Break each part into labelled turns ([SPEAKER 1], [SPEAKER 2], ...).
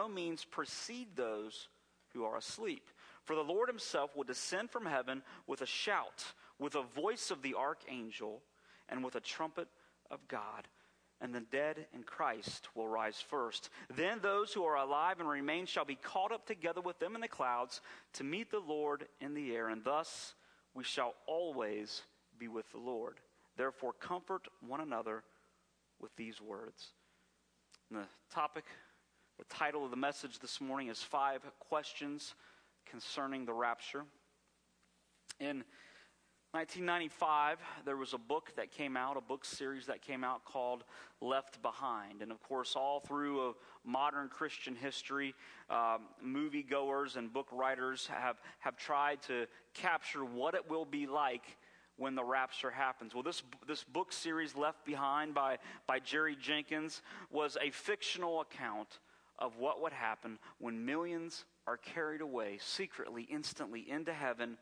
[SPEAKER 1] no means precede those who are asleep. For the Lord himself will descend from heaven with a shout, with a voice of the archangel, and with a trumpet of God. And the dead in Christ will rise first. Then those who are alive and remain shall be caught up together with them in the clouds to meet the Lord in the air. And thus we shall always be with the Lord. Therefore comfort one another with these words. And the title of the message this morning is 5 Questions Concerning the Rapture. In 1995, there was a book that came out, a book series that came out called Left Behind. And of course, all through modern Christian history, moviegoers and book writers have tried to capture what it will be like when the rapture happens. Well, this book series, Left Behind by Jerry Jenkins, was a fictional account of what would happen when millions are carried away secretly, instantly into heaven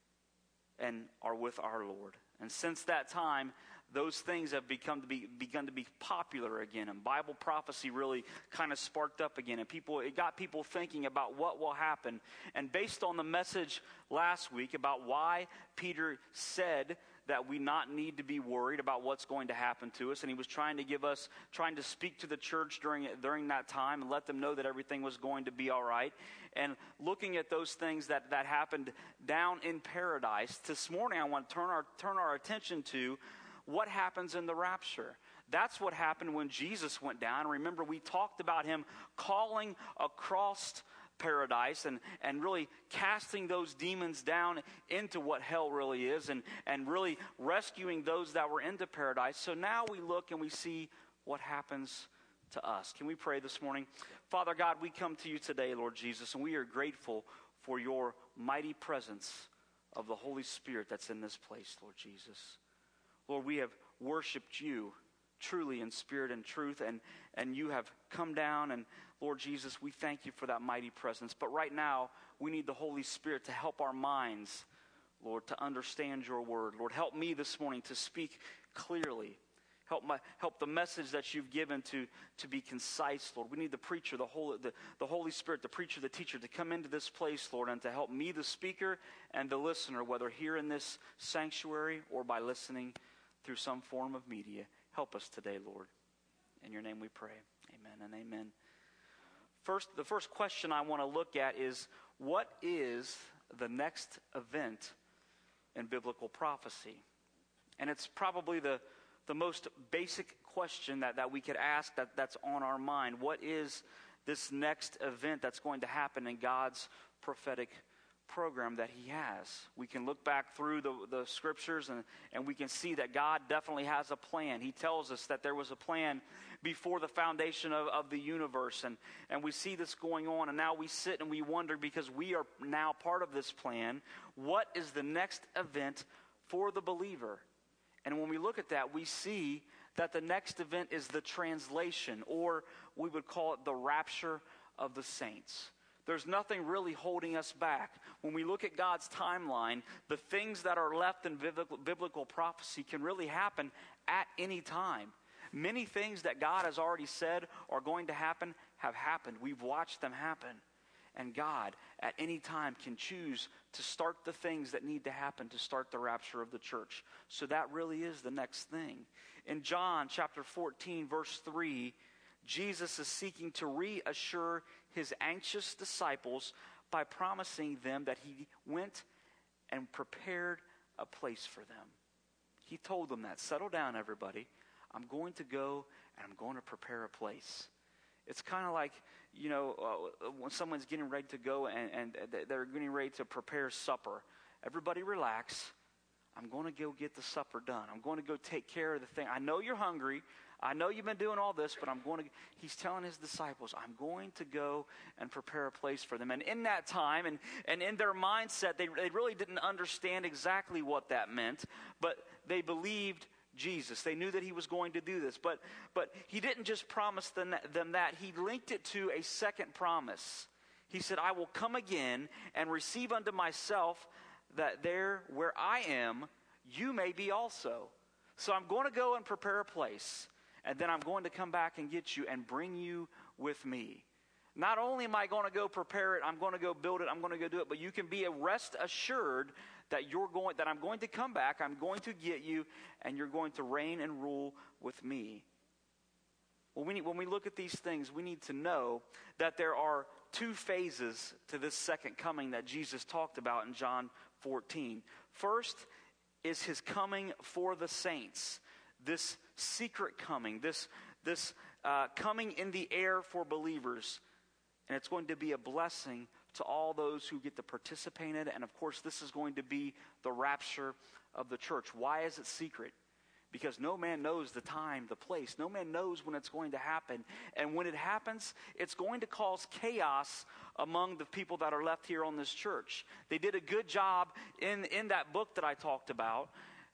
[SPEAKER 1] and are with our Lord. And since that time, those things have begun to be popular again, and Bible prophecy really kind of sparked up again, and it got people thinking about what will happen. And based on the message last week about why Peter said that we not need to be worried about what's going to happen to us, and he was trying to speak to the church during that time and let them know that everything was going to be all right. And looking at those things that happened down in paradise, this morning I want to turn our attention to what happens in the rapture. That's what happened when Jesus went down. Remember, we talked about him calling across paradise and really casting those demons down into what hell really is and really rescuing those that were into paradise. So now we look and we see what happens to us. Can we pray this morning? Father God, we come to you today, Lord Jesus, and we are grateful for your mighty presence of the Holy Spirit that's in this place, Lord Jesus. Lord, we have worshiped you truly in spirit and truth, and you have come down, and Lord Jesus, we thank you for that mighty presence. But right now, we need the Holy Spirit to help our minds, Lord, to understand your word. Lord, help me this morning to speak clearly. Help the message that you've given to be concise, Lord. We need the preacher, the Holy Spirit, the preacher, the teacher, to come into this place, Lord, and to help me, the speaker, and the listener, whether here in this sanctuary or by listening through some form of media. Help us today, Lord. In your name we pray. Amen and amen. The first question I want to look at is, what is the next event in biblical prophecy? And it's probably the most basic question that we could ask that's on our mind. What is this next event that's going to happen in God's prophetic program that he has? We can look back through the scriptures and we can see that God definitely has a plan. He tells us that there was a plan before the foundation of the universe, and we see this going on, and now we sit and we wonder, because we are now part of this plan, what is the next event for the believer? And when we look at that, we see that the next event is the translation, or we would call it the rapture of the saints. There's nothing really holding us back. When we look at God's timeline, the things that are left in biblical prophecy can really happen at any time. Many things that God has already said are going to happen have happened. We've watched them happen. And God, at any time, can choose to start the things that need to happen to start the rapture of the church. So that really is the next thing. In John chapter 14, verse 3, Jesus is seeking to reassure his anxious disciples by promising them that he went and prepared a place for them. He told them that. Settle down, everybody. I'm going to go and I'm going to prepare a place. It's kind of like, when someone's getting ready to go and they're getting ready to prepare supper. Everybody relax. I'm going to go get the supper done. I'm going to go take care of the thing. I know you're hungry. I know you've been doing all this, but he's telling his disciples, I'm going to go and prepare a place for them. And in that time, and in their mindset, they really didn't understand exactly what that meant, but they believed Jesus. They knew that he was going to do this. But he didn't just promise them that. He linked it to a second promise. He said, I will come again and receive unto myself that there where I am, you may be also. So I'm going to go and prepare a place, and then I'm going to come back and get you and bring you with me. Not only am I going to go prepare it, I'm going to go build it, I'm going to go do it, but you can be rest assured that I'm going to come back, I'm going to get you, and you're going to reign and rule with me. Well, when we look at these things, we need to know that there are two phases to this second coming that Jesus talked about in John 14. First is his coming for the saints, this secret coming, this coming in the air for believers. And it's going to be a blessing to all those who get to participate in it. And of course, this is going to be the rapture of the church. Why is it secret? Because no man knows the time, the place. No man knows when it's going to happen. And when it happens, it's going to cause chaos among the people that are left here on this church. They did a good job in that book that I talked about,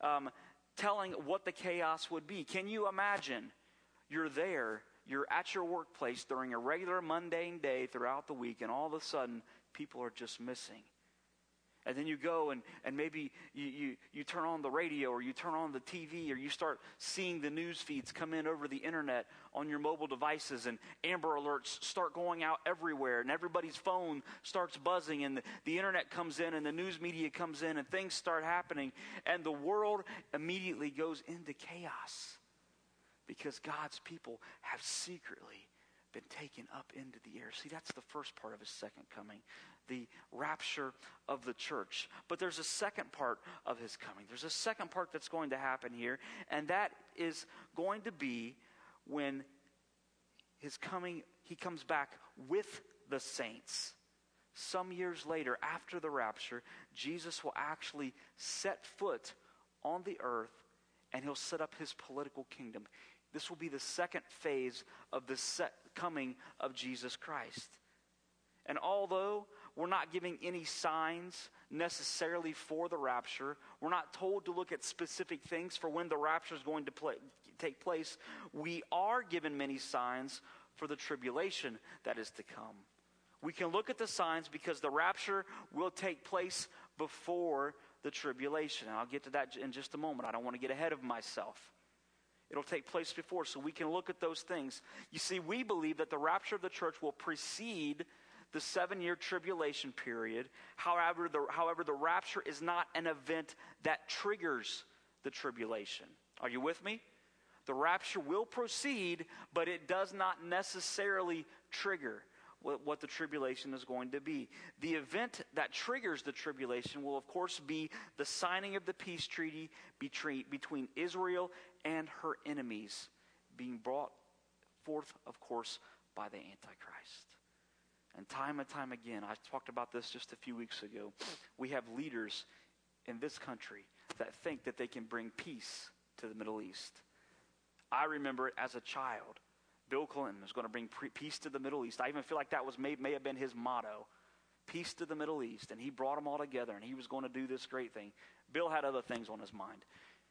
[SPEAKER 1] telling what the chaos would be. Can you imagine? You're there. You're at your workplace during a regular mundane day throughout the week, and all of a sudden, people are just missing. And then you go and maybe you turn on the radio, or you turn on the TV, or you start seeing the news feeds come in over the internet on your mobile devices, and Amber Alerts start going out everywhere, and everybody's phone starts buzzing, and the internet comes in, and the news media comes in, and things start happening, and the world immediately goes into chaos. Because God's people have secretly been taken up into the air. See, that's the first part of his second coming, the rapture of the church. But there's a second part of his coming. There's a second part that's going to happen here, and that is going to be when his coming, he comes back with the saints. Some years later, after the rapture, Jesus will actually set foot on the earth, and he'll set up his political kingdom. This will be the second phase of the coming of Jesus Christ. And although we're not giving any signs necessarily for the rapture, we're not told to look at specific things for when the rapture is going to take place, we are given many signs for the tribulation that is to come. We can look at the signs because the rapture will take place before the tribulation. And I'll get to that in just a moment. I don't want to get ahead of myself. It'll take place before, so we can look at those things. You see, we believe that the rapture of the church will precede the 7-year tribulation period. However, the rapture is not an event that triggers the tribulation. Are you with me? The rapture will proceed, but it does not necessarily trigger what the tribulation is going to be. The event that triggers the tribulation will, of course, be the signing of the peace treaty between Israel and her enemies, being brought forth, of course, by the Antichrist. And time again, I talked about this just a few weeks ago, we have leaders in this country that think that they can bring peace to the Middle East. I remember it as a child. Bill Clinton was going to bring peace to the Middle East. I even feel like that may have been his motto, peace to the Middle East. And he brought them all together, and he was going to do this great thing. Bill had other things on his mind.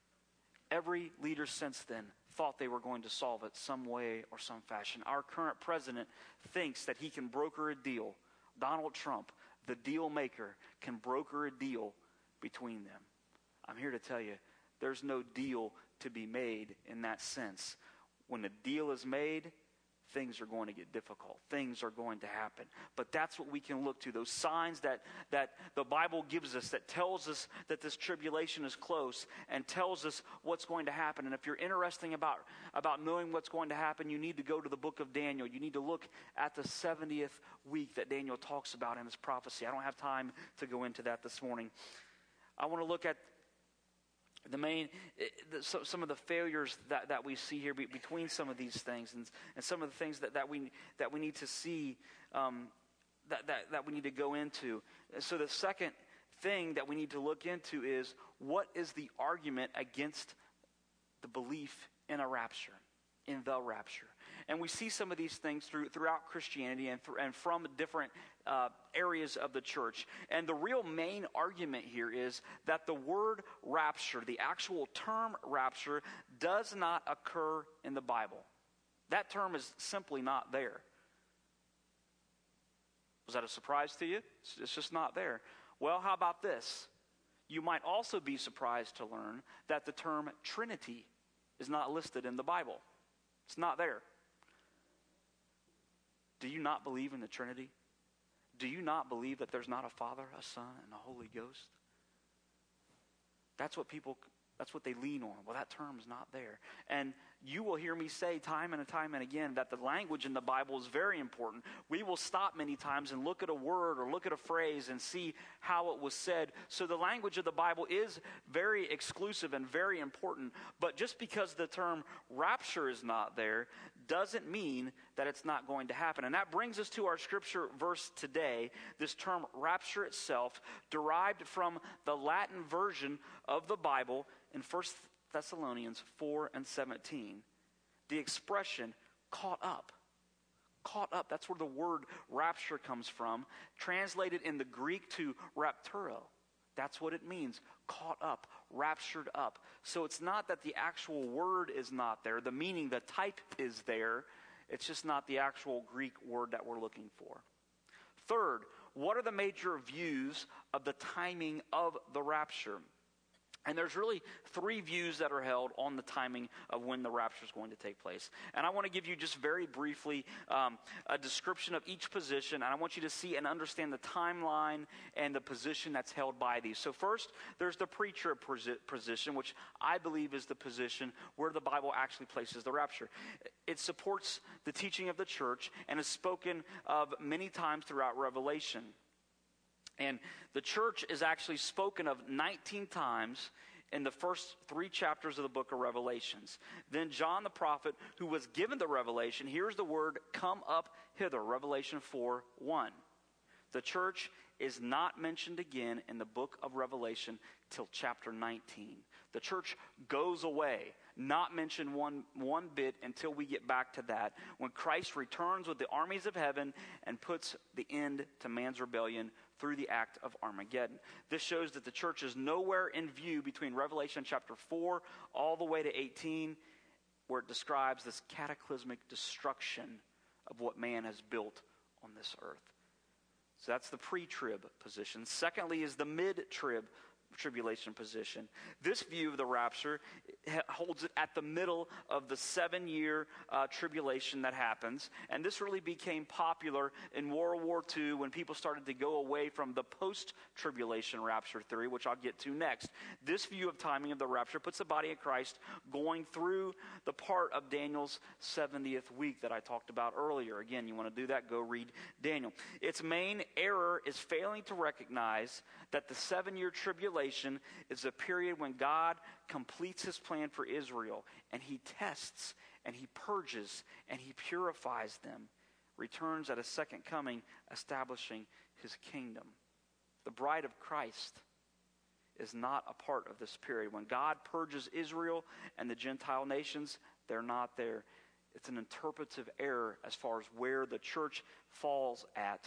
[SPEAKER 1] Every leader since then thought they were going to solve it some way or some fashion. Our current president thinks that he can broker a deal. Donald Trump, the deal maker, can broker a deal between them. I'm here to tell you, there's no deal to be made in that sense. When the deal is made, things are going to get difficult. Things are going to happen. But that's what we can look to, those signs that the Bible gives us that tells us that this tribulation is close and tells us what's going to happen. And if you're interested about knowing what's going to happen, you need to go to the book of Daniel. You need to look at the 70th week that Daniel talks about in his prophecy. I don't have time to go into that this morning. I want to look at some of the failures that we see here between some of these things and some of the things that we need to see that we need to go into. So the second thing that we need to look into is, what is the argument against the belief in a rapture, in the rapture? And we see some of these things throughout Christianity and from different areas of the church. And the real main argument here is that the word rapture, the actual term rapture, does not occur in the Bible. That term is simply not there. Was that a surprise to you? It's just not there. Well, how about this? You might also be surprised to learn that the term Trinity is not listed in the Bible. It's not there. Do you not believe in the Trinity? Do you not believe that there's not a Father, a Son, and a Holy Ghost? That's what they lean on. Well, that term is not there. And you will hear me say time and time and again that the language in the Bible is very important. We will stop many times and look at a word or look at a phrase and see how it was said. So the language of the Bible is very exclusive and very important. But just because the term rapture is not there doesn't mean that it's not going to happen. And that brings us to our scripture verse today. This term rapture itself, derived from the Latin version of the Bible in 1 Thessalonians 4:17. The expression caught up. Caught up, that's where the word rapture comes from. Translated in the Greek to rapturo. That's what it means. Caught up, raptured up. So it's not that the actual word is not there. The meaning, the type is there. It's just not the actual Greek word that we're looking for. Third, what are the major views of the timing of the rapture? And there's really three views that are held on the timing of when the rapture is going to take place. And I want to give you just very briefly a description of each position. And I want you to see and understand the timeline and the position that's held by these. So first, there's the pre-trib position, which I believe is the position where the Bible actually places the rapture. It supports the teaching of the church and is spoken of many times throughout Revelation. And the church is actually spoken of 19 times in the first 3 chapters of the book of Revelations. Then John the prophet, who was given the revelation, hears the word, "Come up hither," Revelation 4:1. The church is not mentioned again in the book of Revelation till chapter 19. The church goes away, not mentioned one bit until we get back to that, when Christ returns with the armies of heaven and puts the end to man's rebellion through the act of Armageddon. This shows that the church is nowhere in view between Revelation chapter 4 all the way to 18, where it describes this cataclysmic destruction of what man has built on this earth. So that's the pre-trib position. Secondly is the mid-tribulation position. This view of the rapture holds it at the middle of the 7-year tribulation that happens. And this really became popular in World War II when people started to go away from the post-tribulation rapture theory, which I'll get to next. This view of timing of the rapture puts the body of Christ going through the part of Daniel's 70th week that I talked about earlier. Again, you want to do that, go read Daniel. Its main error is failing to recognize that the 7-year tribulation is a period when God completes his plan for Israel, and he tests, and he purges, and he purifies them, returns at a second coming, establishing his kingdom. The bride of Christ is not a part of this period. When God purges Israel and the Gentile nations, they're not there. It's an interpretive error as far as where the church falls at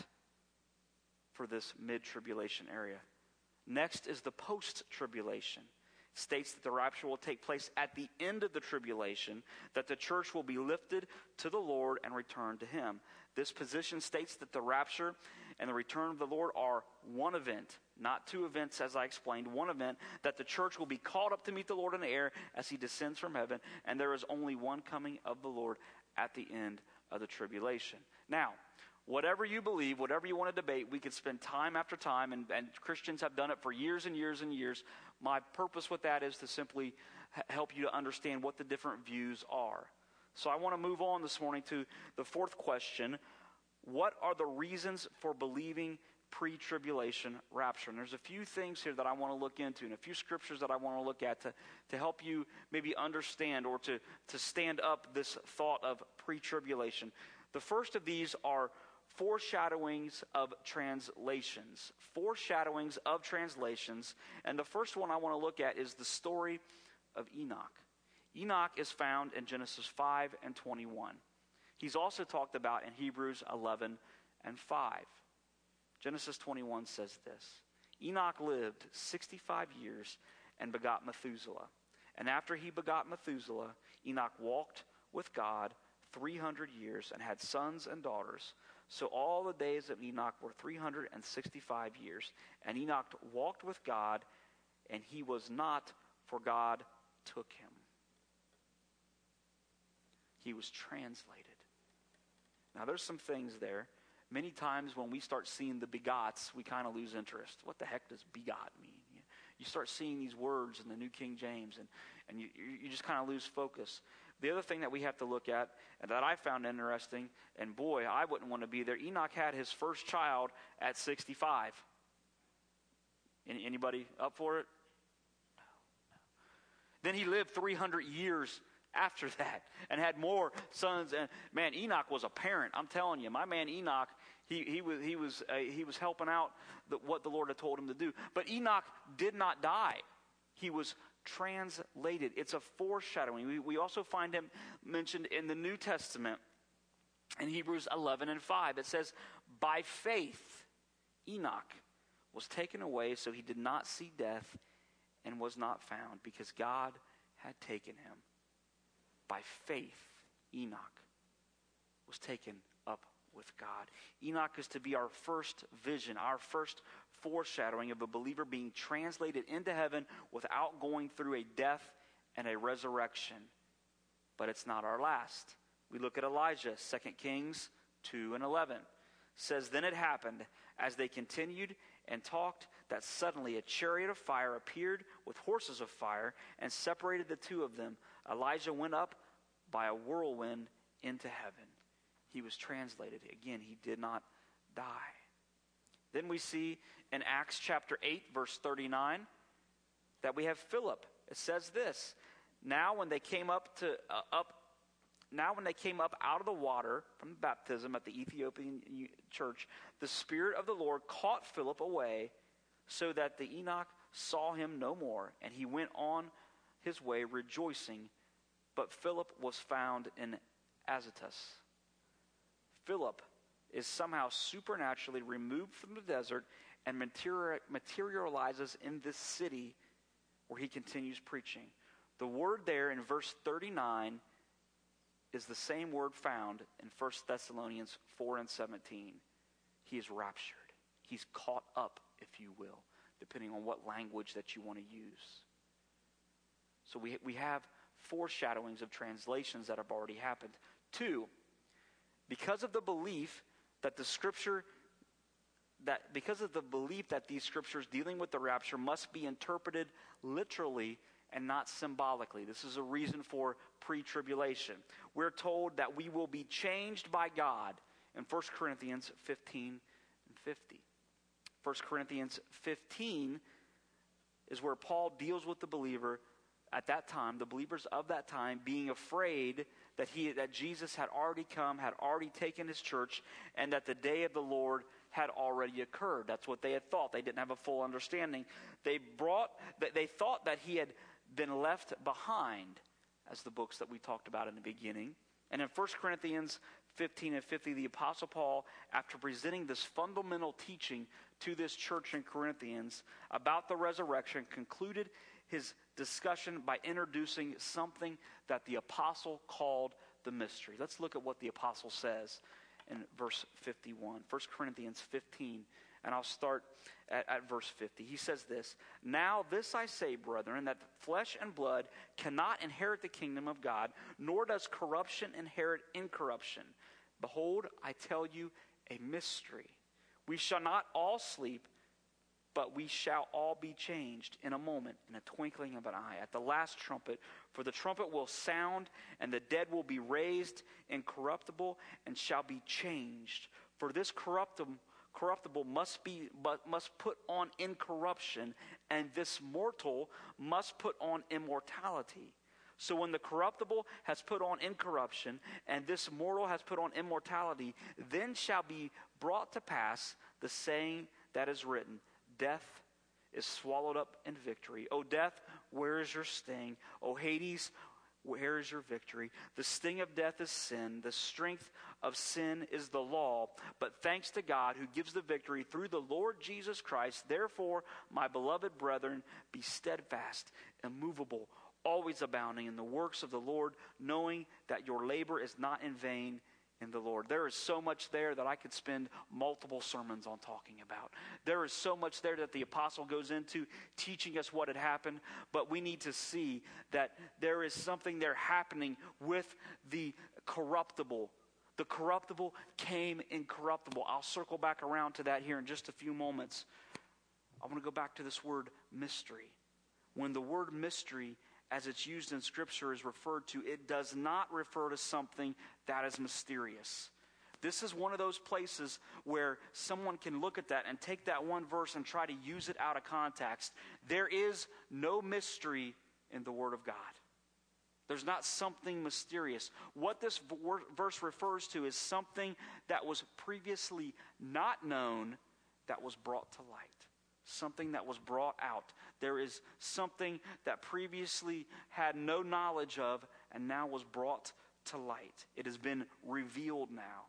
[SPEAKER 1] for this mid-tribulation area. Next is the post-tribulation. It states that the rapture will take place at the end of the tribulation, that the church will be lifted to the Lord and return to him. This position states that the rapture and the return of the Lord are one event, not two events as I explained, one event, that the church will be called up to meet the Lord in the air as he descends from heaven, and there is only one coming of the Lord at the end of the tribulation. Now, whatever you believe, whatever you want to debate, we could spend time after time, and Christians have done it for years and years and years. My purpose with that is to simply help you to understand what the different views are. So I want to move on this morning to the fourth question. What are the reasons for believing pre-tribulation rapture? And there's a few things here that I want to look into, and a few scriptures that I want to look at to help you maybe understand or to stand up this thought of pre-tribulation. The first of these are foreshadowings of translations. Foreshadowings of translations. And the first one I want to look at is the story of Enoch. Enoch is found in Genesis 5 and 21. He's also talked about in Hebrews 11 and 5. Genesis 21 says this: Enoch lived 65 years and begot Methuselah. And after he begot Methuselah, Enoch walked with God 300 years and had sons and daughters. So all the days of Enoch were 365 years. And Enoch walked with God, and he was not, for God took him. He was translated. Now, there's some things there. Many times when we start seeing the begots, we kind of lose interest. What the heck does begot mean? You start seeing these words in the New King James, and you just kind of lose focus. The other thing that we have to look at, and that I found interesting, and boy, I wouldn't want to be there, Enoch had his first child at 65. Anybody up for it? No. Then he lived 300 years after that and had more sons. And man, Enoch was a parent. I'm telling you, my man Enoch, he was helping out what the Lord had told him to do. But Enoch did not die. He was translated. It's a foreshadowing. We also find him mentioned in the New Testament in Hebrews 11:5. It says, by faith Enoch was taken away, so he did not see death and was not found, because God had taken him. By faith Enoch was taken up with God. Enoch is to be our first vision, our first foreshadowing of a believer being translated into heaven without going through a death and a resurrection. But it's not our last. We look at Elijah, 2 Kings 2:11. Says, then it happened, as they continued and talked, that suddenly a chariot of fire appeared with horses of fire and separated the two of them. Elijah went up by a whirlwind into heaven. He was translated. Again, he did not die. Then we see in Acts chapter 8, verse 39, that we have Philip. It says this, now when they came up out of the water from baptism at the Ethiopian church, the Spirit of the Lord caught Philip away, so that the Enoch saw him no more, and he went on his way rejoicing. But Philip was found in Azotus. Philip is somehow supernaturally removed from the desert and materializes in this city where he continues preaching. The word there in verse 39 is the same word found in 1 Thessalonians 4:17. He is raptured. He's caught up, if you will, depending on what language that you want to use. So we have foreshadowings of translations that have already happened. 2, because of the belief that these scriptures dealing with the rapture must be interpreted literally and not symbolically. This is a reason for pre-tribulation. We're told that we will be changed by God in 1 Corinthians 15:50. 1 Corinthians 15 is where Paul deals with the believer at that time, the believers of that time, being afraid that Jesus had already come, had already taken his church, and that the day of the Lord had already occurred. That's what they had thought. They didn't have a full understanding. They thought that he had been left behind, as the books that we talked about in the beginning. And in 1 Corinthians 15:50, the Apostle Paul, after presenting this fundamental teaching to this church in Corinthians about the resurrection, concluded his discussion by introducing something that the apostle called the mystery. Let's look at what the apostle says in verse 51. 1 Corinthians 15, and I'll start at verse 50. He says this, now this I say, brethren, that flesh and blood cannot inherit the kingdom of God, nor does corruption inherit incorruption. Behold, I tell you a mystery. We shall not all sleep, but we shall all be changed in a moment, in a twinkling of an eye, at the last trumpet. For the trumpet will sound, and the dead will be raised incorruptible, and shall be changed. For this corruptible must put on incorruption, and this mortal must put on immortality. So when the corruptible has put on incorruption, and this mortal has put on immortality, then shall be brought to pass the saying that is written, death is swallowed up in victory. O death, where is your sting? O Hades, where is your victory? The sting of death is sin. The strength of sin is the law. But thanks to God who gives the victory through the Lord Jesus Christ. Therefore, my beloved brethren, be steadfast, immovable, always abounding in the works of the Lord, knowing that your labor is not in vain in the Lord. There is so much there that I could spend multiple sermons on talking about. There is so much there that the apostle goes into teaching us what had happened, but we need to see that there is something there happening with the corruptible. The corruptible came incorruptible. I'll circle back around to that here in just a few moments. I want to go back to this word mystery. When the word mystery, as it's used in Scripture, is referred to, it does not refer to something that is mysterious. This is one of those places where someone can look at that and take that one verse and try to use it out of context. There is no mystery in the Word of God. There's not something mysterious. What this verse refers to is something that was previously not known that was brought to light. Something that was brought out. There is something that previously had no knowledge of and now was brought to light. It has been revealed now.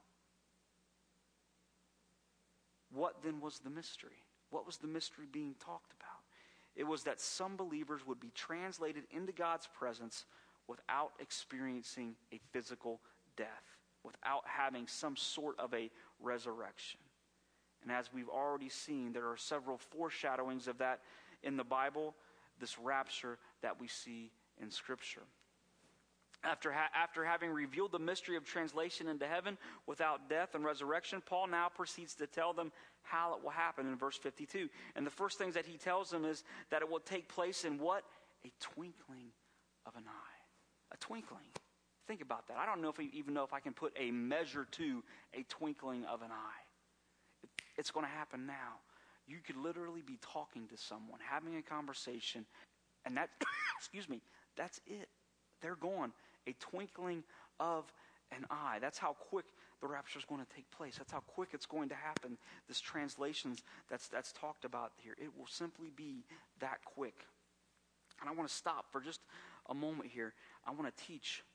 [SPEAKER 1] What then was the mystery? What was the mystery being talked about? It was that some believers would be translated into God's presence without experiencing a physical death, without having some sort of a resurrection. And as we've already seen, there are several foreshadowings of that in the Bible, this rapture that we see in Scripture. After having revealed the mystery of translation into heaven without death and resurrection, Paul now proceeds to tell them how it will happen in verse 52. And the first things that he tells them is that it will take place in what? A twinkling of an eye. A twinkling. Think about that. I don't know if even know if I can put a measure to a twinkling of an eye. It's going to happen now. You could literally be talking to someone, having a conversation, and that, excuse me, that's it. They're gone. A twinkling of an eye. That's how quick the rapture is going to take place. That's how quick it's going to happen. This translations that's talked about here. It will simply be that quick. And I want to stop for just a moment here. I want to teach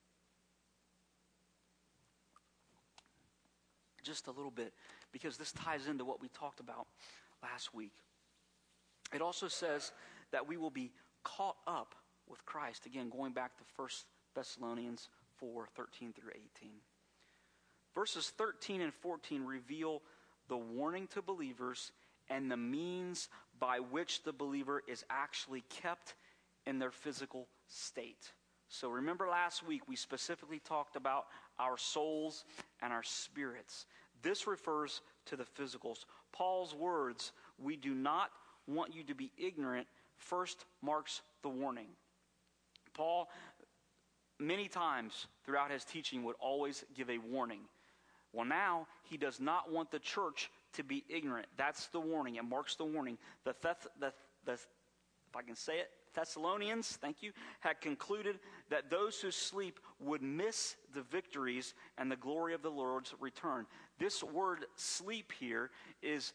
[SPEAKER 1] just a little bit because this ties into what we talked about last week. It also says that we will be caught up with Christ. Again, going back to 1 Thessalonians 4:13 through 18. Verses 13 and 14 reveal the warning to believers and the means by which the believer is actually kept in their physical state. So remember last week we specifically talked about our souls and our spirits. This refers to the physicals. Paul's words, "We do not want you to be ignorant," first marks the warning. Paul, many times throughout his teaching, would always give a warning. Well, now he does not want the church to be ignorant. That's the warning. It marks the warning. If I can say it, Thessalonians, thank you, had concluded that those who sleep would miss the victories and the glory of the Lord's return. This word "sleep" here is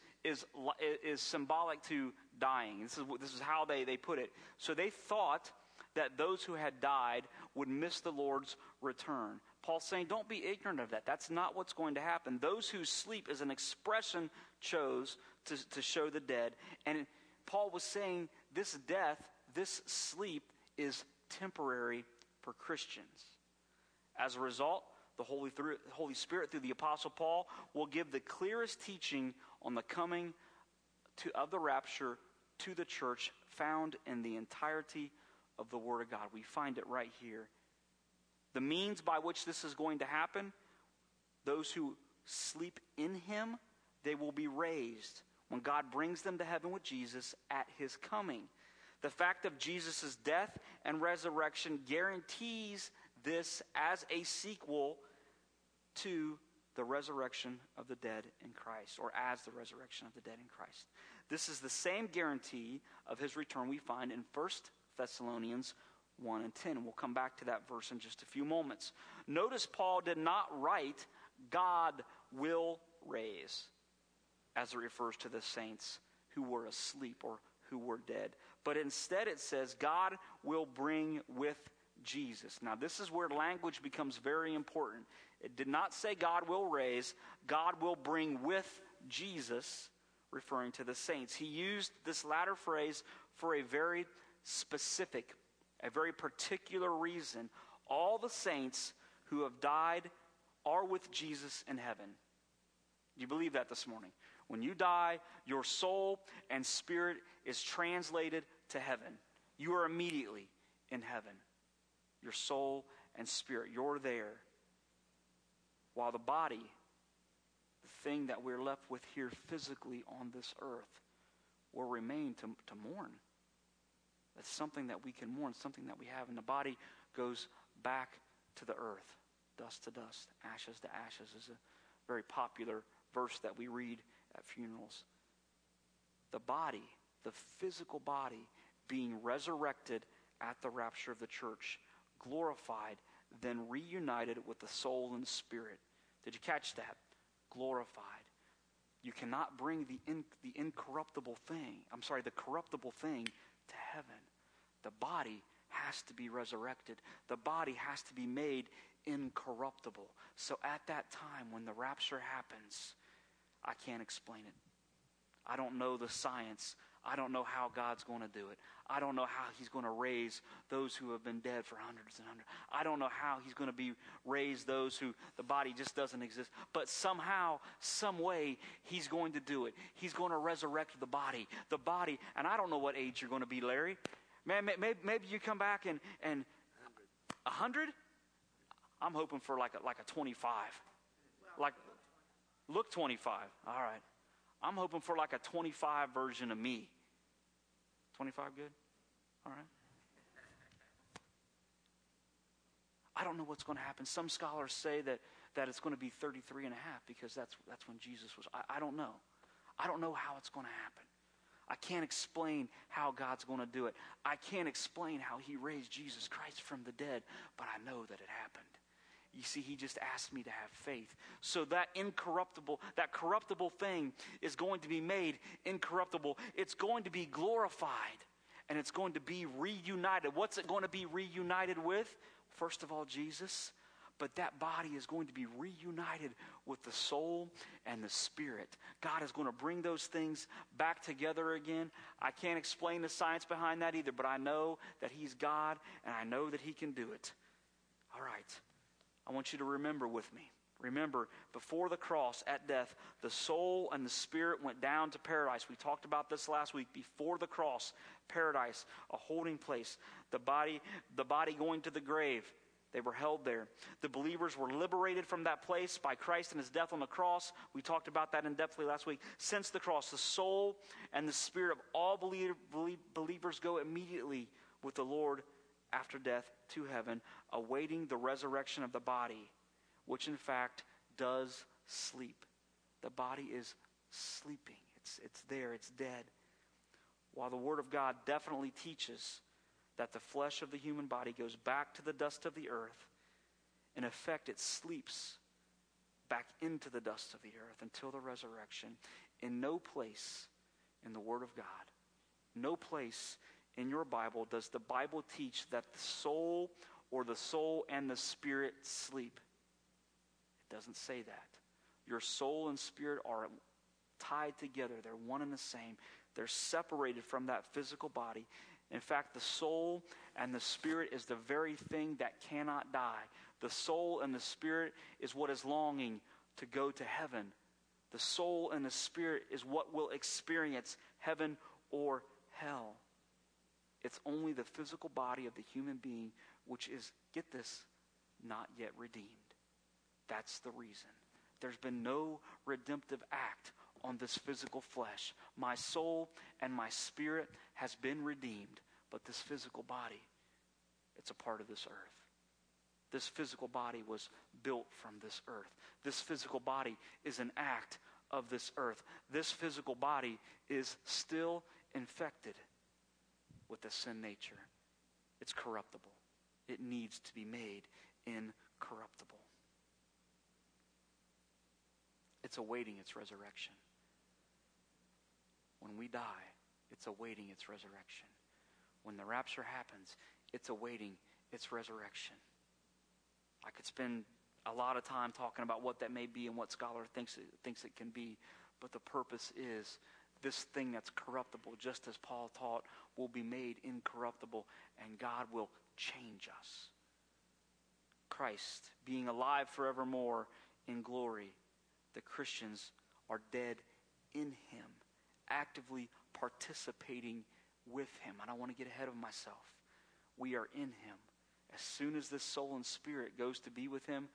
[SPEAKER 1] symbolic to dying. This is how they put it. So they thought that those who had died would miss the Lord's return. Paul's saying, don't be ignorant of that. That's not what's going to happen. Those who sleep is an expression chose to show the dead. And Paul was saying this death, this sleep is temporary for Christians. As a result, the Holy Spirit, through the Apostle Paul, will give the clearest teaching on the coming of the rapture to the church found in the entirety of the Word of God. We find it right here. The means by which this is going to happen, those who sleep in Him, they will be raised when God brings them to heaven with Jesus at His coming. The fact of Jesus' death and resurrection guarantees this as a sequel to the resurrection of the dead in Christ, or as the resurrection of the dead in Christ. This is the same guarantee of His return we find in 1 Thessalonians 1 and 10. We'll come back to that verse in just a few moments. Notice Paul did not write, "God will raise," as it refers to the saints who were asleep or who were dead. But instead it says, God will bring with Jesus. Now this is where language becomes very important. It did not say God will raise, God will bring with Jesus, referring to the saints. He used this latter phrase for a very specific, a very particular reason. All the saints who have died are with Jesus in heaven. Do you believe that this morning? When you die, your soul and spirit is translated to heaven. You are immediately in heaven. Your soul and spirit, you're there. while the body, the thing that we're left with here physically on this earth, will remain to mourn. That's something that we can mourn, something that we have. And the body goes back to the earth, dust to dust, ashes to ashes is a very popular verse that we read at funerals. The body, the physical body, being resurrected at the rapture of the church, glorified, then reunited with the soul and spirit. Did you catch that? Glorified. You cannot bring the corruptible thing to heaven. The body has to be resurrected. The body has to be made incorruptible. So at that time, when the rapture happens, I can't explain it. I don't know the science. I don't know how God's going to do it. I don't know how he's going to raise those who have been dead for hundreds and hundreds. I don't know how he's going to raise those who the body just doesn't exist. But somehow, some way, he's going to do it. He's going to resurrect the body. The body, and I don't know what age you're going to be, Larry. Man, maybe you come back and 100? I'm hoping for like a 25. Like, look 25. All right. I'm hoping for like a 25 version of me. 25 good? All right. I don't know what's going to happen. Some scholars say that it's going to be 33 and a half because that's when Jesus was. I don't know. I don't know how it's going to happen. I can't explain how God's going to do it. I can't explain how he raised Jesus Christ from the dead, but I know that it happened. You see, he just asked me to have faith. So that corruptible thing is going to be made incorruptible. It's going to be glorified, and it's going to be reunited. What's it going to be reunited with? First of all, Jesus. But that body is going to be reunited with the soul and the spirit. God is going to bring those things back together again. I can't explain the science behind that either, but I know that he's God, and I know that he can do it. All right. I want you to remember with me. Remember, before the cross, at death, the soul and the spirit went down to paradise. We talked about this last week. Before the cross, paradise, a holding place. The body going to the grave. They were held there. The believers were liberated from that place by Christ and his death on the cross. We talked about that in depthly last week. Since the cross, the soul and the spirit of all believers go immediately with the Lord after death to heaven, awaiting the resurrection of the body, which in fact does sleep. The body is sleeping. It's there. It's dead. While the Word of God definitely teaches that the flesh of the human body goes back to the dust of the earth, in effect it sleeps back into the dust of the earth until the resurrection. In no place in the Word of God, no place in your Bible does the Bible teach that the soul and the spirit sleep. It doesn't say that. Your soul and spirit are tied together. They're one and the same. They're separated from that physical body. In fact, the soul and the spirit is the very thing that cannot die. The soul and the spirit is what is longing to go to heaven. The soul and the spirit is what will experience heaven or hell. It's only the physical body of the human being which is, get this, not yet redeemed. That's the reason. There's been no redemptive act on this physical flesh. My soul and my spirit has been redeemed, but this physical body, it's a part of this earth. This physical body was built from this earth. This physical body is an act of this earth. This physical body is still infected with the sin nature. It's corruptible. It needs to be made incorruptible. It's awaiting its resurrection. When we die, it's awaiting its resurrection. When the rapture happens, it's awaiting its resurrection. I could spend a lot of time talking about what that may be and what scholar thinks it can be, but the purpose is this thing that's corruptible, just as Paul taught, will be made incorruptible, and God will change us. Christ, being alive forevermore in glory, the Christians are dead in him, actively participating with him. I don't want to get ahead of myself. We are in him. As soon as this soul and spirit goes to be with him,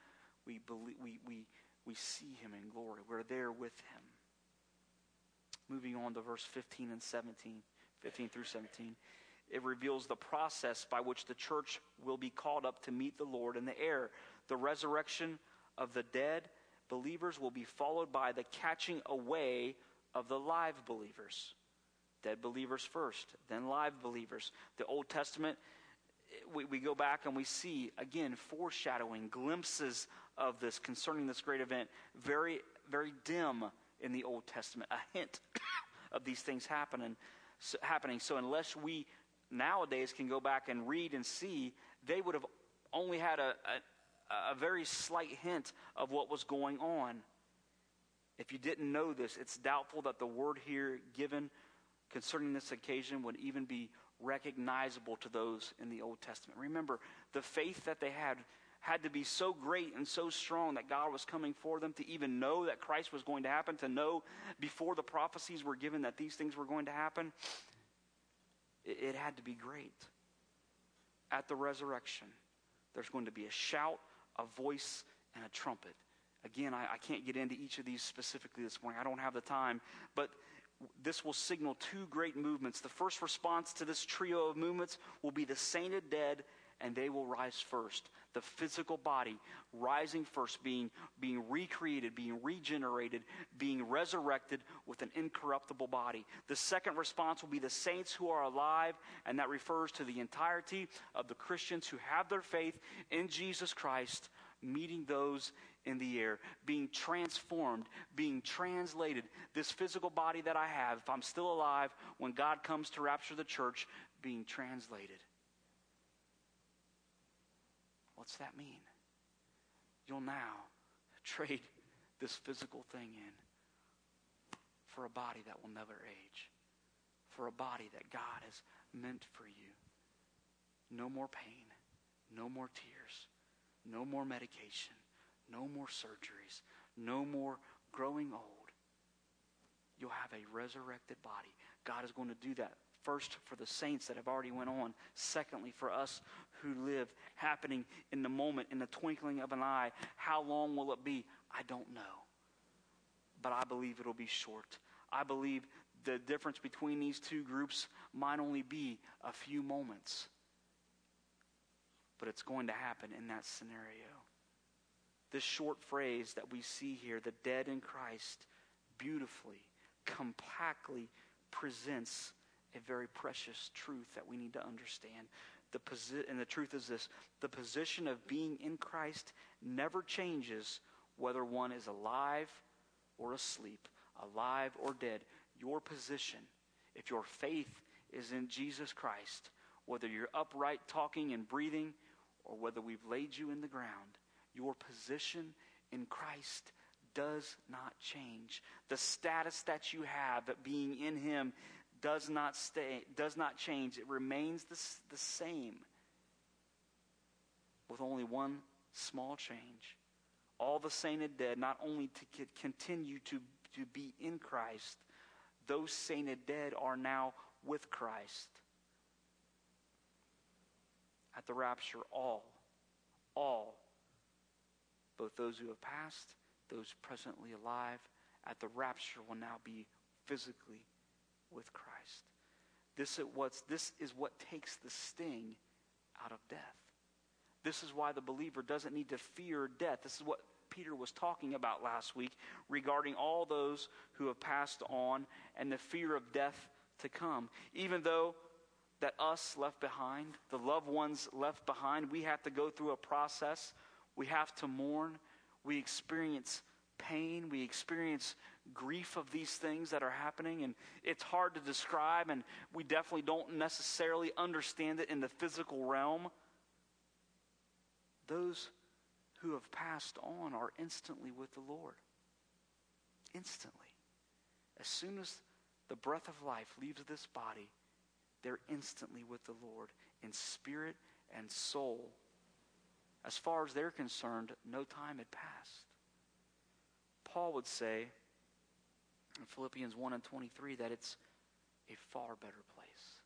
[SPEAKER 1] we see him in glory. We're there with him. Moving on to verse 15 through 17. It reveals the process by which the church will be called up to meet the Lord in the air. The resurrection of the dead believers will be followed by the catching away of the live believers. Dead believers first, then live believers. The Old Testament, we go back and we see, again, foreshadowing, glimpses of this concerning this great event. Very, very dim in the Old Testament. A hint of these things happening. So unless we nowadays can go back and read and see, they would have only had a very slight hint of what was going on. If you didn't know this, it's doubtful that the word here given concerning this occasion would even be recognizable to those in the Old Testament. Remember, the faith that they had to be so great and so strong that God was coming for them to even know that Christ was going to happen, to know before the prophecies were given that these things were going to happen. It had to be great. At the resurrection, there's going to be a shout, a voice, and a trumpet. Again, I can't get into each of these specifically this morning. I don't have the time. But this will signal two great movements. The first response to this trio of movements will be the sainted dead, and they will rise first. The physical body rising first, being recreated, being regenerated, being resurrected with an incorruptible body. The second response will be the saints who are alive, and that refers to the entirety of the Christians who have their faith in Jesus Christ, meeting those in the air, being transformed, being translated. This physical body that I have, if I'm still alive, when God comes to rapture the church, being translated. What's that mean? You'll now trade this physical thing in for a body that will never age, for a body that God has meant for you. No more pain, no more tears, no more medication, no more surgeries, no more growing old. You'll have a resurrected body. God is going to do that. First, for the saints that have already went on. Secondly, for us who live, happening in the moment, in the twinkling of an eye. How long will it be? I don't know. But I believe it'll be short. I believe the difference between these two groups might only be a few moments. But it's going to happen in that scenario. This short phrase that we see here, the dead in Christ, beautifully, compactly presents a very precious truth that we need to understand. And the truth is this: the position of being in Christ never changes whether one is alive or asleep, alive or dead. Your position, if your faith is in Jesus Christ, whether you're upright, talking and breathing, or whether we've laid you in the ground, your position in Christ does not change. The status that you have at being in Him does not change. It remains the same, with only one small change. All the sainted dead, not only to continue to be in Christ, those sainted dead are now with Christ. At the rapture, all, both those who have passed, those presently alive, at the rapture will now be physically with Christ. This is what takes the sting out of death. This is why the believer doesn't need to fear death. This is what Peter was talking about last week regarding all those who have passed on and the fear of death to come. Even though that us left behind, the loved ones left behind, we have to go through a process. We have to mourn. We experience pain. We experience grief of these things that are happening, and it's hard to describe, and we definitely don't necessarily understand it in the physical realm. Those who have passed on are instantly with the Lord. Instantly. As soon as the breath of life leaves this body, they're instantly with the Lord in spirit and soul. As far as they're concerned, no time had passed. Paul would say in Philippians 1:23 that it's a far better place.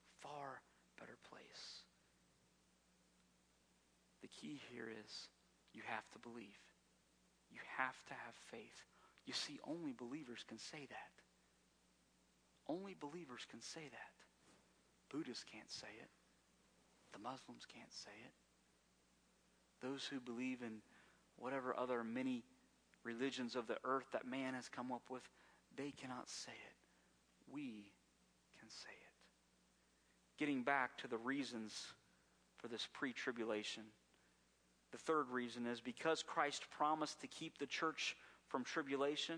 [SPEAKER 1] Far better place. The key here is You have to believe. You have to have faith. You see, only believers can say that. Only believers can say that. Buddhists can't say it. The Muslims can't say it. Those who believe in whatever other many religions of the earth that man has come up with, they cannot say it. We can say it. Getting back to the reasons for this pre-tribulation. The third reason is because Christ promised to keep the church from tribulation,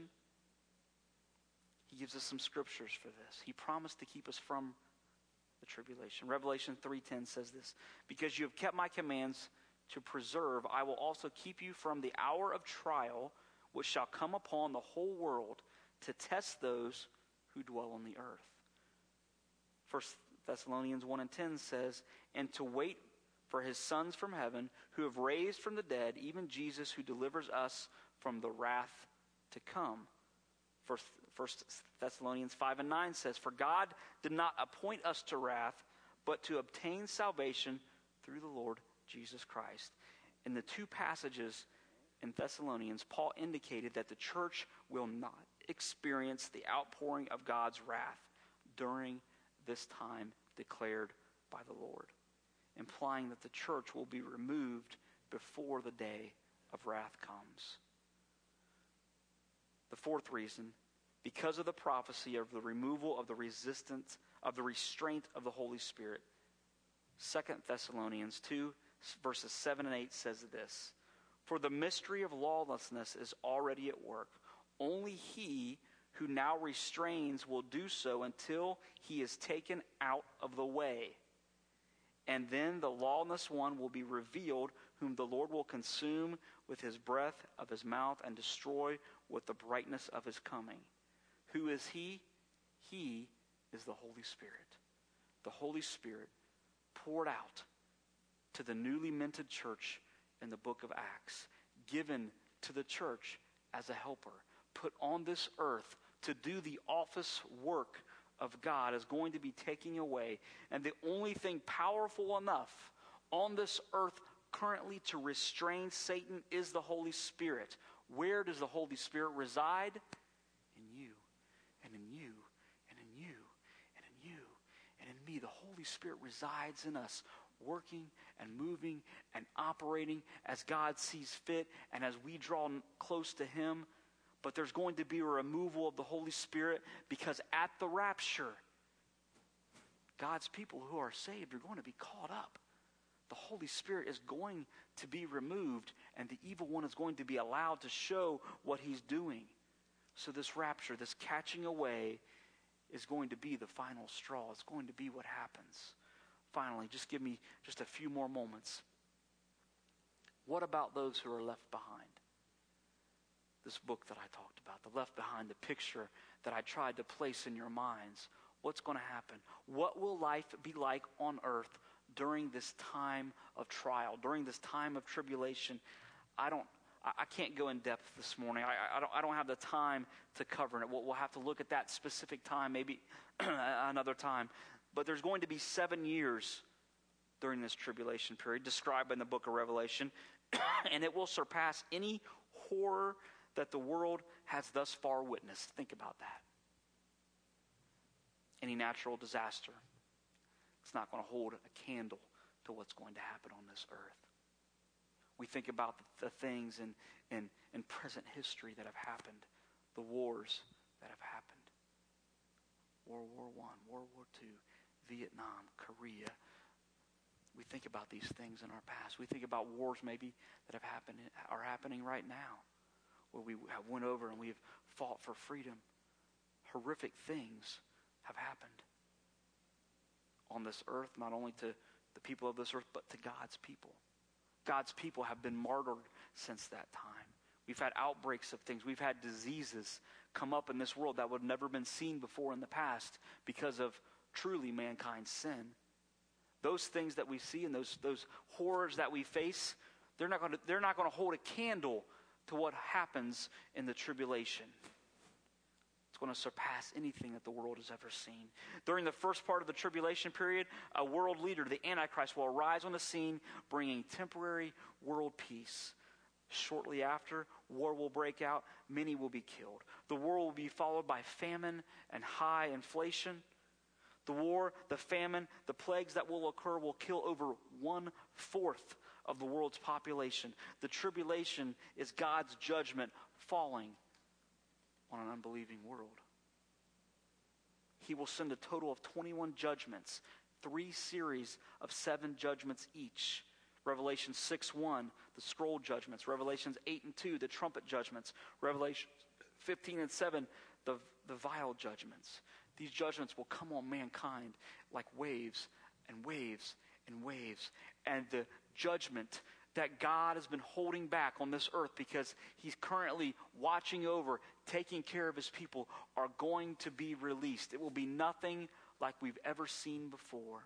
[SPEAKER 1] he gives us some scriptures for this. He promised to keep us from the tribulation. Revelation 3:10 says this, because you have kept my commands to preserve, I will also keep you from the hour of trial which shall come upon the whole world to test those who dwell on the earth. 1 Thessalonians 1:10 says, and to wait for his sons from heaven, who have raised from the dead, even Jesus, who delivers us from the wrath to come. 1 Thessalonians 5:9 says, for God did not appoint us to wrath, but to obtain salvation through the Lord Jesus Christ. In the two passages in Thessalonians, Paul indicated that the church will not experience the outpouring of God's wrath during this time declared by the Lord, implying that the church will be removed before the day of wrath comes. The fourth reason, because of the prophecy of the removal of the resistance, of the restraint of the Holy Spirit. 2 Thessalonians 2, verses 7 and 8 says this, for the mystery of lawlessness is already at work. Only he who now restrains will do so until he is taken out of the way. And then the lawless one will be revealed, whom the Lord will consume with his breath of his mouth and destroy with the brightness of his coming. Who is he? He is the Holy Spirit. The Holy Spirit poured out to the newly minted church in the book of Acts, given to the church as a helper, put on this earth to do the office work of God, is going to be taking away. And the only thing powerful enough on this earth currently to restrain Satan is the Holy Spirit. Where does the Holy Spirit reside? In you, and in you, and in you, and in you, and in me. The Holy Spirit resides in us, working and moving and operating as God sees fit and as we draw close to him. But there's going to be a removal of the Holy Spirit, because at the rapture, God's people who are saved are going to be caught up. The Holy Spirit is going to be removed, and the evil one is going to be allowed to show what he's doing. So this rapture, this catching away, is going to be the final straw. It's going to be what happens. Finally, just give me just a few more moments. What about those who are left behind? This book that I talked about, the left behind, the picture that I tried to place in your minds. What's going to happen? What will life be like on earth during this time of trial, during this time of tribulation? I can't go in depth this morning. I don't have the time to cover it. We'll have to look at that specific time, maybe another time. But there's going to be 7 years during this tribulation period described in the book of Revelation, and it will surpass any horror that the world has thus far witnessed. Think about that. Any natural disaster, it's not going to hold a candle to what's going to happen on this earth. We think about the things in present history that have happened, the wars that have happened. World War I, World War II, Vietnam, Korea. We think about these things in our past. We think about wars maybe that are happening right now, where we have went over and we have fought for freedom. Horrific things have happened on this earth, not only to the people of this earth, but to God's people. God's people have been martyred since that time. We've had outbreaks of things. We've had diseases come up in this world that would have never been seen before in the past because of truly mankind's sin. Those things that we see and those horrors that we face, they're not going to hold a candle to what happens in the tribulation. It's going to surpass anything that the world has ever seen. During the first part of the tribulation period, a world leader, the Antichrist, will arise on the scene, bringing temporary world peace. Shortly after, war will break out. Many will be killed. The war will be followed by famine and high inflation. The war, the famine, the plagues that will occur will kill over 1/4 of the world's population. The tribulation is God's judgment falling on an unbelieving world. He will send a total of 21 judgments, 3 series of 7 judgments each. Revelation 6:1, the scroll judgments. Revelations 8:2, the trumpet judgments. Revelation 15:7, the vial judgments. These judgments will come on mankind like waves and waves and waves. And the judgment that God has been holding back on this earth because He's currently watching over, taking care of His people, are going to be released. It will be nothing like we've ever seen before.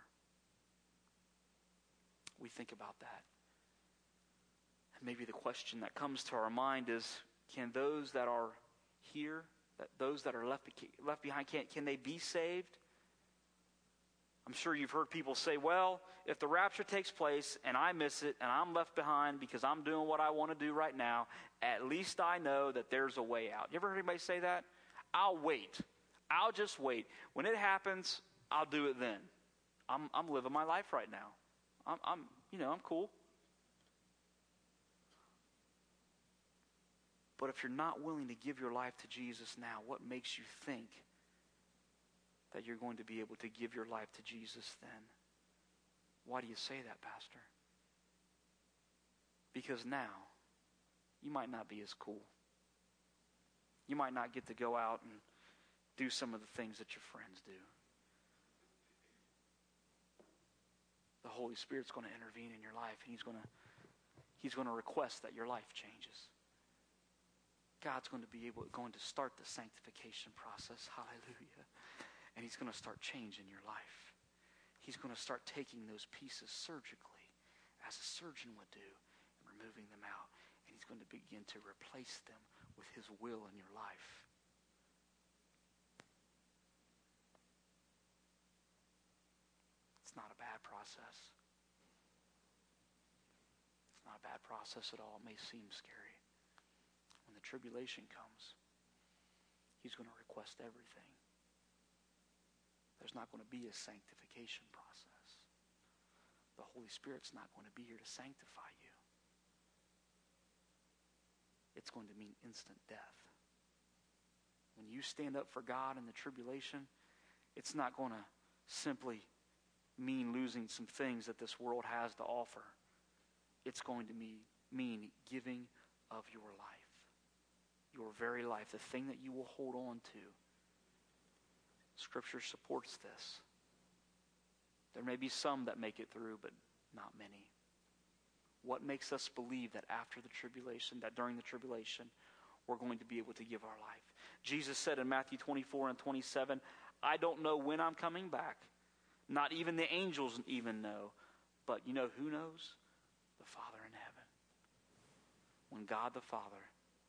[SPEAKER 1] We think about that. And maybe the question that comes to our mind is, can those that are here, that those that are left behind, can they be saved? I'm sure you've heard people say, well, if the rapture takes place and I miss it and I'm left behind because I'm doing what I want to do right now, at least I know that there's a way out. You ever heard anybody say that? I'll wait. I'll just wait. When it happens, I'll do it then. I'm living my life right now. I'm cool. But if you're not willing to give your life to Jesus now, what makes you think that you're going to be able to give your life to Jesus then? Why do you say that, Pastor? Because now, you might not be as cool. You might not get to go out and do some of the things that your friends do. The Holy Spirit's going to intervene in your life, and He's going to request that your life changes. God's going to start the sanctification process. Hallelujah. And He's going to start changing your life. He's going to start taking those pieces surgically, as a surgeon would do, and removing them out. And He's going to begin to replace them with His will in your life. It's not a bad process. It's not a bad process at all. It may seem scary. When the tribulation comes, He's going to request everything. There's not going to be a sanctification process. The Holy Spirit's not going to be here to sanctify you. It's going to mean instant death. When you stand up for God in the tribulation, it's not going to simply mean losing some things that this world has to offer. It's going to mean giving of your life. Your very life, the thing that you will hold on to. Scripture supports this. There may be some that make it through, but not many. What makes us believe that after the tribulation, that during the tribulation, we're going to be able to give our life? Jesus said in Matthew 24:27, I don't know when I'm coming back. Not even the angels even know. But you know who knows? The Father in heaven. When God the Father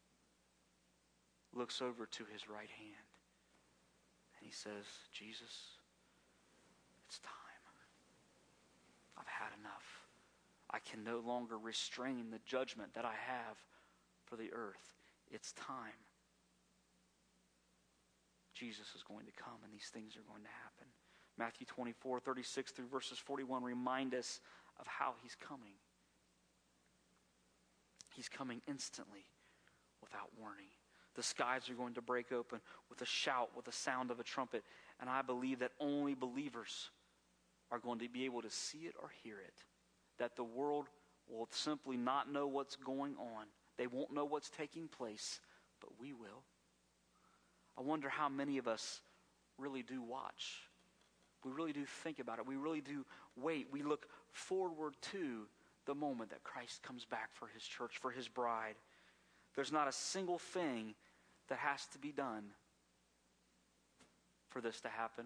[SPEAKER 1] looks over to His right hand, and He says, Jesus, it's time. I've had enough. I can no longer restrain the judgment that I have for the earth. It's time. Jesus is going to come, and these things are going to happen. Matthew 24:36 through verses 41 remind us of how He's coming. He's coming instantly, without warning. The skies are going to break open with a shout, with the sound of a trumpet. And I believe that only believers are going to be able to see it or hear it. That the world will simply not know what's going on. They won't know what's taking place, but we will. I wonder how many of us really do watch. We really do think about it. We really do wait. We look forward to the moment that Christ comes back for His church, for His bride. There's not a single thing that has to be done for this to happen.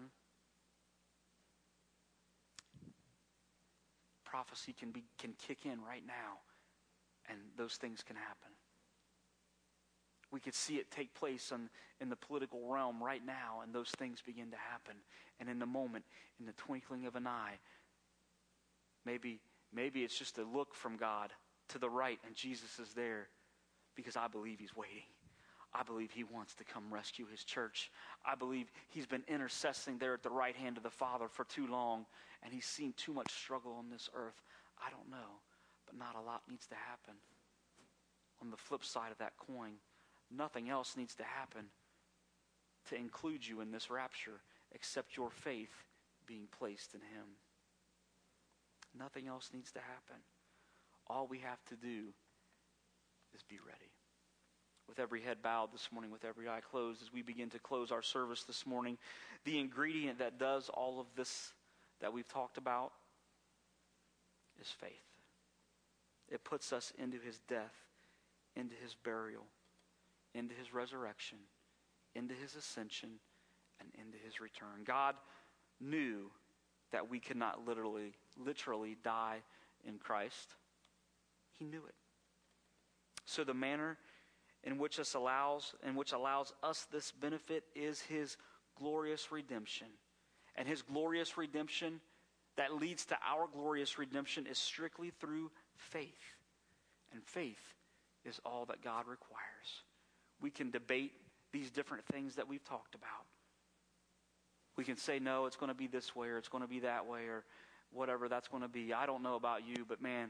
[SPEAKER 1] Prophecy can kick in right now, and those things can happen. We could see it take place in the political realm right now, and those things begin to happen. And in the moment, in the twinkling of an eye, maybe it's just a look from God to the right, and Jesus is there. because I believe he's waiting. I believe he wants to come rescue his church. I believe he's been intercessing there at the right hand of the Father for too long, and he's seen too much struggle on this earth. I don't know, but not a lot needs to happen. On the flip side of that coin, nothing else needs to happen to include you in this rapture except your faith being placed in him. Nothing else needs to happen. All we have to do is be ready. With every head bowed this morning, with every eye closed, as we begin to close our service this morning, the ingredient that does all of this that we've talked about is faith. It puts us into his death, into his burial, into his resurrection, into his ascension, and into his return. God knew that we could not literally die in Christ. He knew it. So the manner in which allows us this benefit is his glorious redemption. And his glorious redemption that leads to our glorious redemption is strictly through faith. And faith is all that God requires. We can debate these different things that we've talked about. We can say, no, it's going to be this way, or it's going to be that way, or whatever that's going to be. I don't know about you, but man,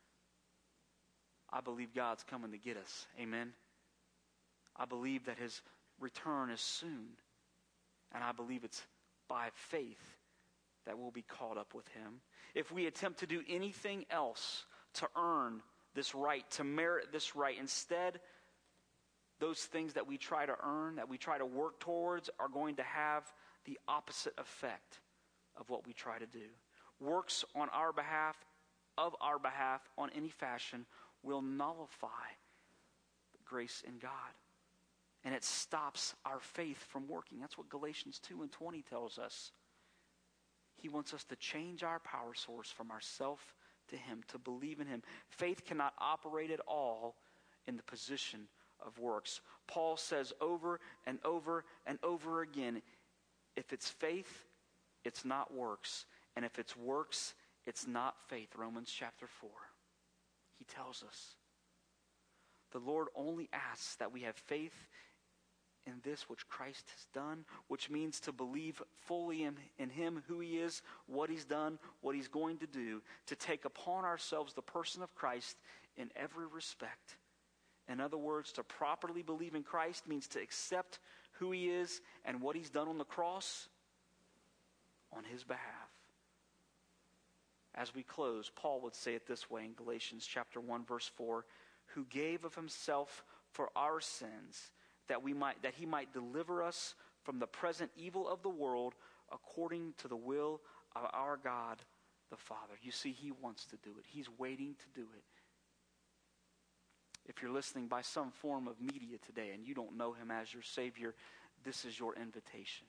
[SPEAKER 1] I believe God's coming to get us. Amen? I believe that his return is soon. And I believe it's by faith that we'll be caught up with him. If we attempt to do anything else to earn this right, to merit this right, instead, those things that we try to earn, that we try to work towards, are going to have the opposite effect of what we try to do. Works on our behalf, on any fashion, will nullify grace in God. And it stops our faith from working. That's what Galatians 2:20 tells us. He wants us to change our power source from ourself to him, to believe in him. Faith cannot operate at all in the position of works. Paul says over and over and over again, if it's faith, it's not works. And if it's works, it's not faith. Romans chapter 4. He tells us. The Lord only asks that we have faith in this which Christ has done, which means to believe fully in him, who he is, what he's done, what he's going to do, to take upon ourselves the person of Christ in every respect. In other words, to properly believe in Christ means to accept who he is and what he's done on the cross on his behalf. As we close, Paul would say it this way in Galatians chapter 1, verse 4, who gave of himself for our sins, that he might deliver us from the present evil of the world, according to the will of our God the Father. You see, he wants to do it. He's waiting to do it. If you're listening by some form of media today and you don't know him as your Savior, this is your invitation.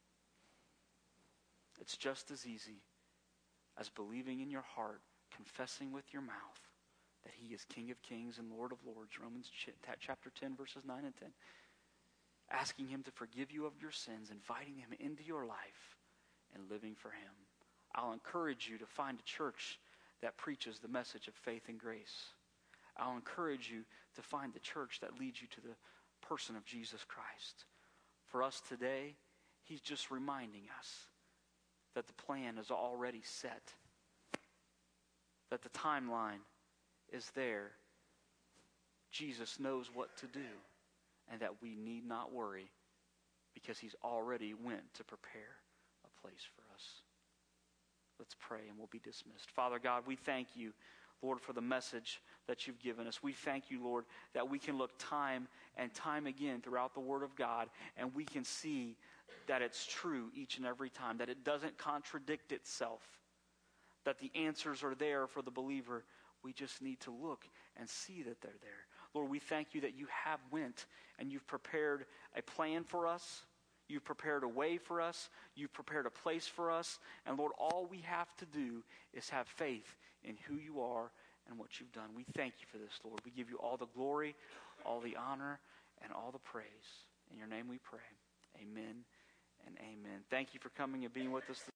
[SPEAKER 1] It's just as easy as believing in your heart, confessing with your mouth that he is King of Kings and Lord of Lords. Romans chapter 10, verses 9 and 10. Asking him to forgive you of your sins, inviting him into your life, and living for him. I'll encourage you to find a church that preaches the message of faith and grace. I'll encourage you to find the church that leads you to the person of Jesus Christ. For us today, he's just reminding us that the plan is already set, that the timeline is there. Jesus knows what to do, and that we need not worry because he's already went to prepare a place for us. Let's pray and we'll be dismissed. Father God, we thank you, Lord, for the message that you've given us. We thank you, Lord, that we can look time and time again throughout the Word of God, and we can see that it's true each and every time, that it doesn't contradict itself, that the answers are there for the believer. We just need to look and see that they're there. Lord, we thank you that you have went and you've prepared a plan for us. You've prepared a way for us. You've prepared a place for us. And Lord, all we have to do is have faith in who you are and what you've done. We thank you for this, Lord. We give you all the glory, all the honor, and all the praise. In your name we pray. Amen and amen. Thank you for coming and being with us.